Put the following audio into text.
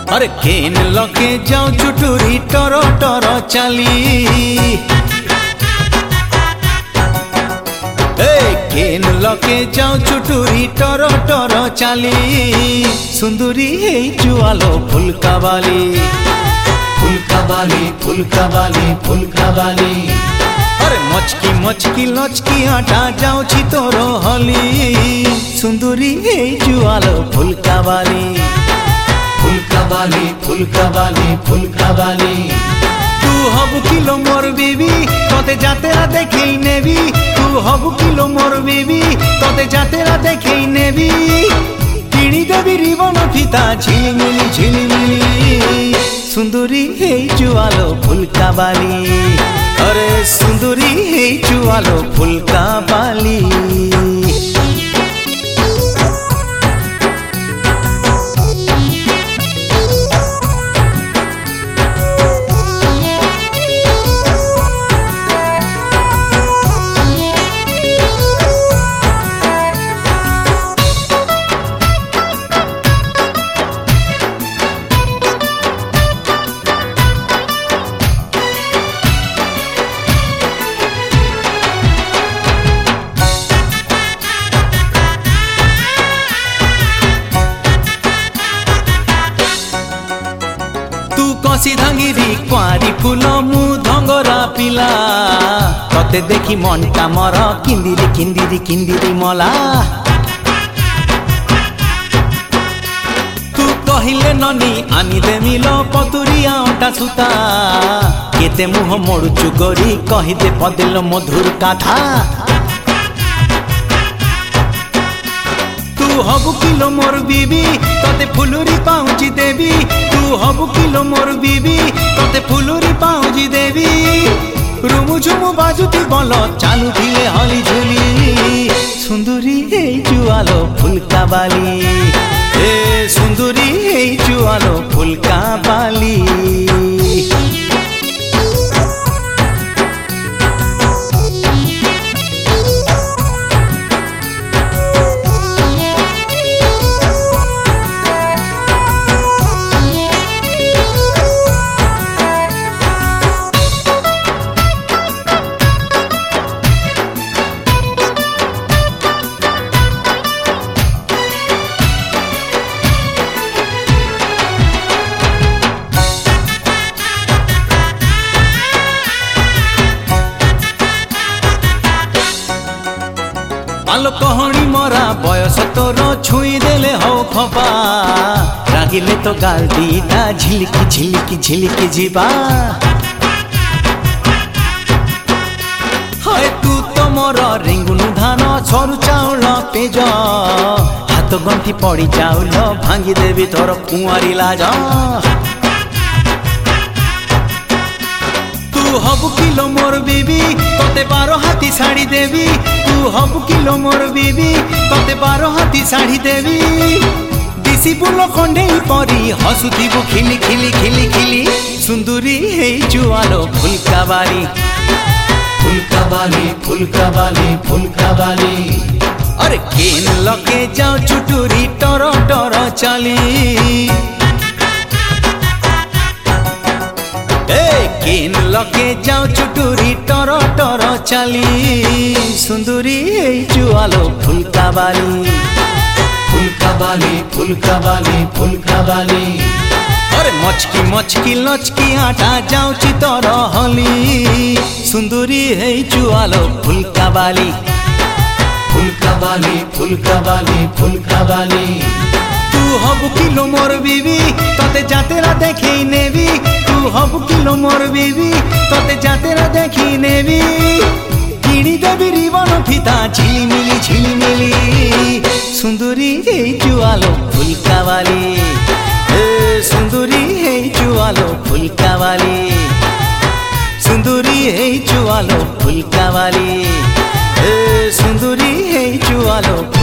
अरे केन लके जाऊ चुटुरी टरो टरो चाली केन लके जाऊ चुटुरी टरो टरो चाली सुंदरी हे जुआलो फुलका बाली फुलका बाली फुलका बाली फुलका बाली अरे मचकी मचकी लचकी आटा जाऊ छी तोरो हली सुंदरी हे जुआलो फुलका बाली फुलका बाली फुलका बाली फुलका बाली तू हब किलो मोर बीबी तोते जातेरा देखई नेबी तू हब किलो मोर बीबी तोते जातेरा देखई नेबी किणी देबी रिबन फीता झिलिमिली सुंदरी हे जुआलो फुलका बाली अरे सुंदरी हे जुआलो फुलका बाली कसी धांगिरी कुआरी फूल मु धंगरा पिला तते देखी मनटा मर किंदिरी किंदिरी किंदिरी मला तू कहिले ननी आनी देमिलो पतुरिया अटा सुता केते मुह मोड़ुचु गोरी कहिदे पदेलो मधुर कथा तू हबु किलो मोर बीबी तते फुलुरी पाउची देवी तू हबु किलो मोर बीबी तते फुलुरी पाउची देवी रुमु झुमु बाजुती बोलो चालू थिले हली झुली सुंदरी हे जुआलो फुलका बाली ए सुंदरी हे जुआलो फुलका बाली आलो कहणी मरा बयस तोर छुई देले हो खपा रागिले तो गाल दीटा झिलिकी झिलिकी झिलिकी जीवा हाय तू तो मोर रिंगुनु धान छरु चाउल पेज हाथ गंठी पड़ी चाउल भांगी देवी तोर कुआरी लाज तू हबु किलो मोर बीबी तोते 12 हाथी साड़ी देवी तू हबु किलो मोर बीबी तोते 12 हाथी साड़ी देवी दिसी बुलो खंडे परी हसुथिबु खिली खिली खिली खिली सुंदरी हे जुआलो फुलका बाली फुलका बाली फुलका बाली फुलका बाली अरे केन लके जाओ चुटुरी टरो टरो चाली केन लके जाऊ चुटुरी टरो टरो चाली सुंदरी हे जुआलो फुलका बाली फुलका बाली फुलका बाली फुलका बाली अरे मचकी मचकी लचकी आटा जाऊ ची तोर हली सुंदरी हे जुआलो फुलका बाली फुलका बाली फुलका बाली फुलका बाली तू हबु किलो मोर बीबी तते जातेरा देखई नेबी तू हबु किलो मोर बीबी तते जातेरा देखी नेबी किणी देबी रिबन फीता झिलिमिली सुंदरी हे जुआलो फुलका बाली ए सुंदरी हे जुआलो फुलका बाली सुंदरी हे जुआलो फुलका बाली ए सुंदरी हे जुआलो